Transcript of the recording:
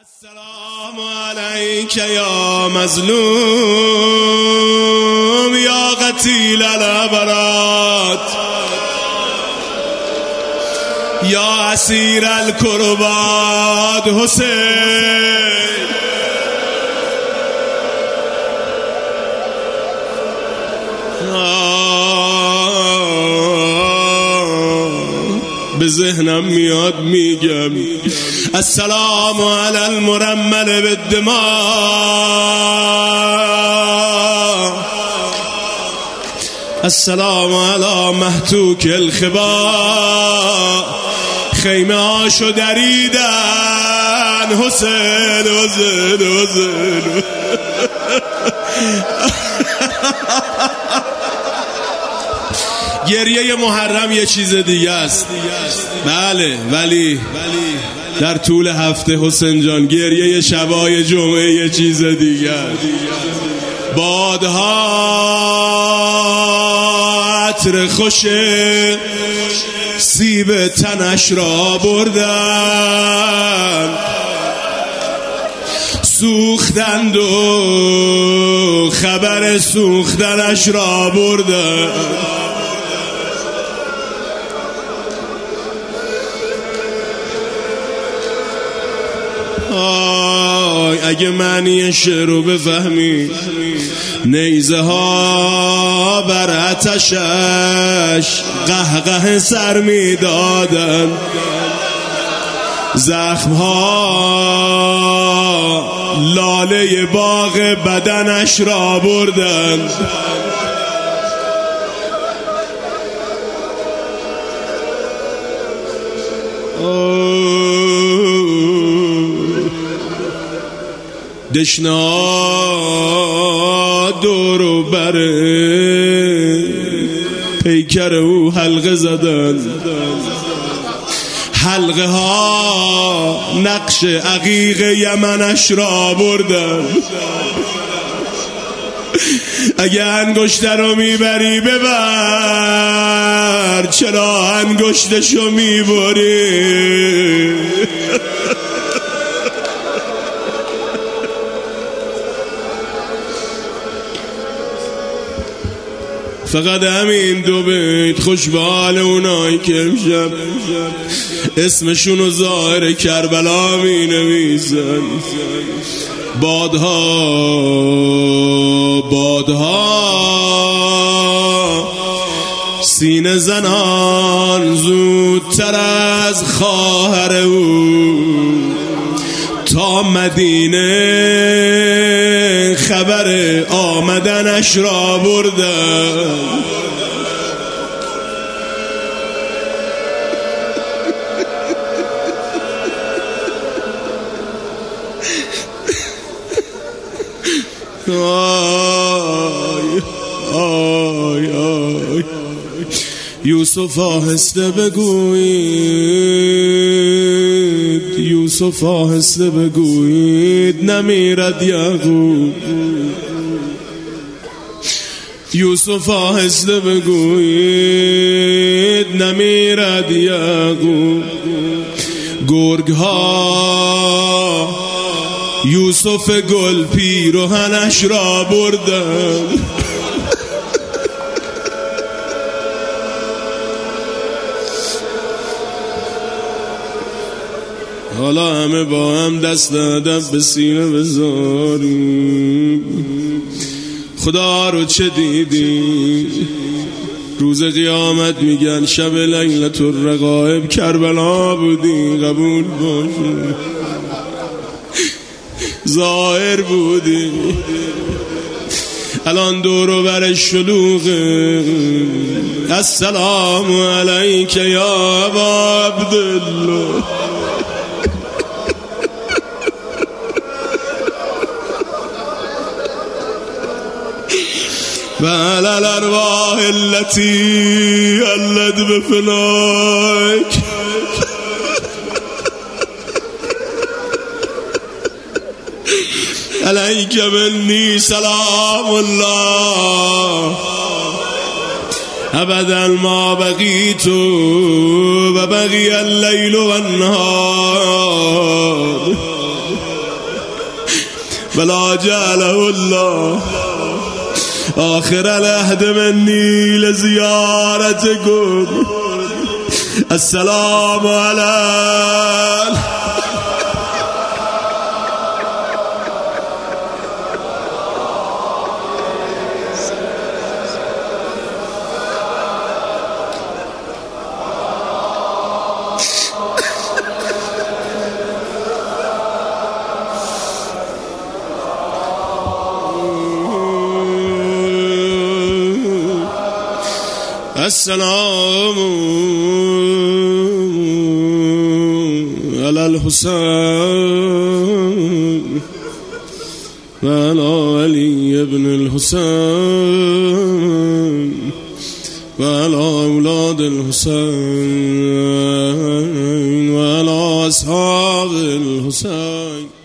السلام علیک یا مظلوم یا قتیل الابرات یا اسیر الکربات حسین. به ذهنم میاد میگم السلام علی المرمل بالدماء السلام علی محتوک الخبا. خیمه هاشو دریدن حسین حسین حسین. گریه محرم یه چیز دیگه است، بله، ولی در طول هفته حسین جان گریه شبای جمعه یه چیز دیگه است. بادها عطر خوش سیب تنش را بردن، سوختند و خبر سوختنش را بردن. اگه معنی شعر رو بفهمی، نیزه ها بر آتشش قهقه سر می دادن، زخم ها لاله باغ بدنش را بردن. دشنا دور و بر پیکر او حلقه زدن، حلقه ها نقش عقیق یمنش را بردن. اگه انگشت رو میبری ببر، چرا انگشتشو میبری؟ فقط همین دو بیت خوشبال اونایی که امشب اسمشونو ظاهر کربلا می نویسن. بادها سینه زنان زودتر از خواهر او تا مدینه خبر آمدنش را بردن. یوسف آهسته بگویید، یوسف آهسته بگویید نمیرد یعقوب. یوسف آهسته بگویید نمیرد یعقوب. گرگ ها یوسف گل پیرهنش را بردن. حالا همه با هم دست ادب به سینه بذاریم. خدا رو چه دیدی؟ روز قیامت میگن شب لیلة الرقائب کربلا بودی، قبول باشه، ظاهر بودی. الان دور و برش شلوغه. السلام علیک یا ابا عبدالله. وعلى الأرواح التي ولد بفناك عليك مني سلام الله أبدا ما بقيت وبقي الليل والنهار ولا جعله الله آخر العهد مني لزيارتكم. السلام عليكم. السلام على الحسين وعلى علي بن الحسين وعلى أولاد الحسين وعلى أصحاب الحسين.